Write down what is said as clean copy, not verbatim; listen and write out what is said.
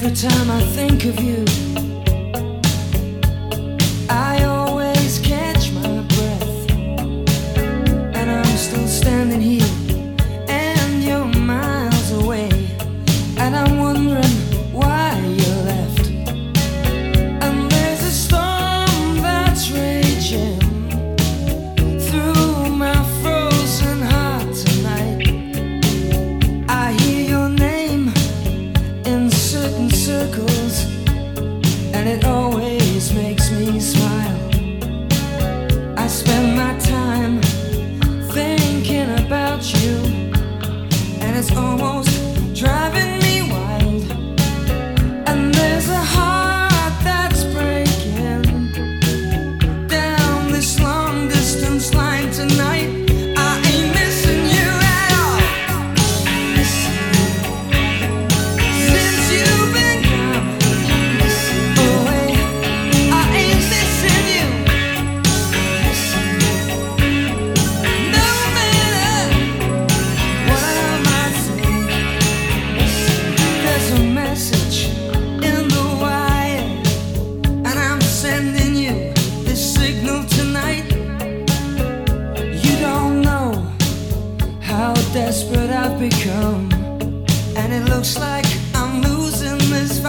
Every time I think of you, I always catch my breath, and I'm still standing here, and you're miles away, and I'm wondering why you left. And there's a storm that's raging through my frozen heart tonight. I hear your name in certain circles, and it always makes me smile. I spend my time thinking about you, and it's almost driving me wild. And there's a heart that's breaking down this long distance line tonight. I ain't missing you at all. Since you've been gone away, I ain't missing you. No matter what I might say, there's a message in the wire, and I'm sending you this signal tonight. You don't know how desperate I've become, and it looks like I'm losing this